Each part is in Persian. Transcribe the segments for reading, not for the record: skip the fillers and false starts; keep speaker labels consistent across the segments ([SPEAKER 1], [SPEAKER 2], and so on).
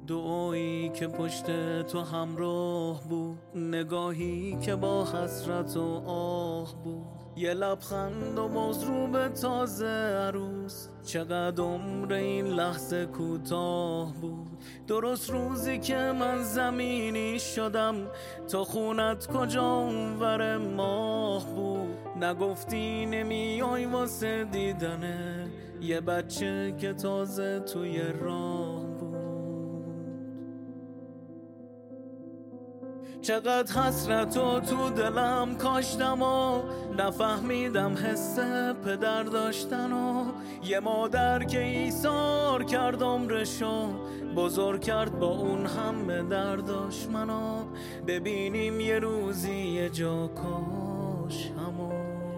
[SPEAKER 1] دعایی که پشت تو همراه بود، نگاهی که با حسرت و آه بود، یه لبخند و موضوع به تازه عروس. چقدر عمر این لحظه کوتاه بود. درست روزی که من زمینی شدم، تا خونت کجا اونور ماه بود. نگفتی نمیای واسه دیدنه یه بچه که تازه توی راه بود. چقدر حسرتو تو دلم کاشتم و نفهمیدم حس پدر داشتن و یه مادر که ایثار کرد عمرشو، بزرگ کرد با اون همه درداش منو. ببینیم یه روزی یه جا کاش همو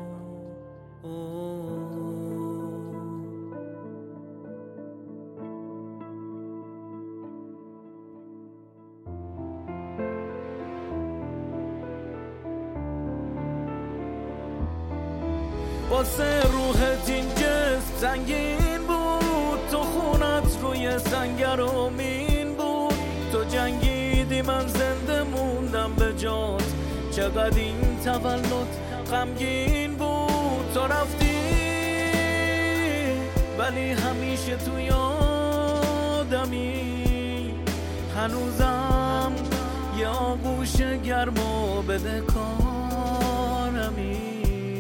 [SPEAKER 1] واسه روحت این جسم سنگین بود، تو خونت روی سنگر امین بود. تو جنگیدی من زنده موندم به جات، چقدر این تولد غمگین بود. تو رفتی ولی همیشه تو یادمی، هنوزم یه آغوش گرم و بده کارمی.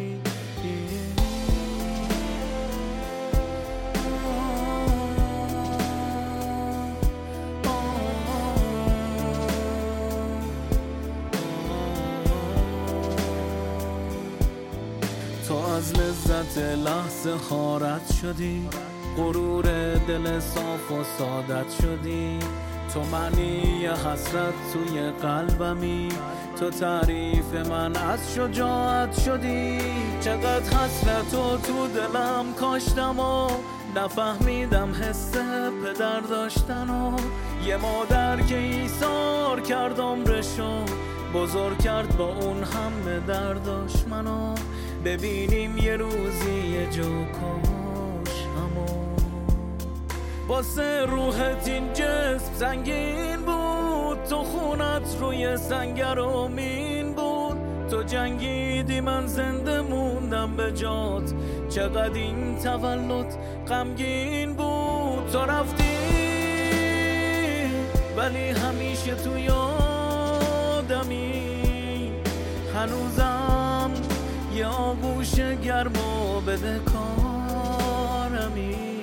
[SPEAKER 1] تو از لذت لحظه خارت شدی، غرور دل صاف و سعادت شدی. تو معنی حسرت توی قلبمی، تو تعریف من از شجاعت شدی. چقدر حسرتو تو دلم کاشتم و نفهمیدم حس پدر داشتن و یه مادر که ایثار کرد عمرشو، بزرگ کرد با اون همه درداش منو. ببینیم یه روزی یه جا کاش همو. واسه روحت این جسم سنگین بود، تو خونت روی سنگر امین بود. تو جنگیدی من زنده موندم به جات، چقدر این تولد غمگین بود. تو رفتی ولی همیشه تو یادمی، هنوزم یه آغوش گرم و بده کارمی.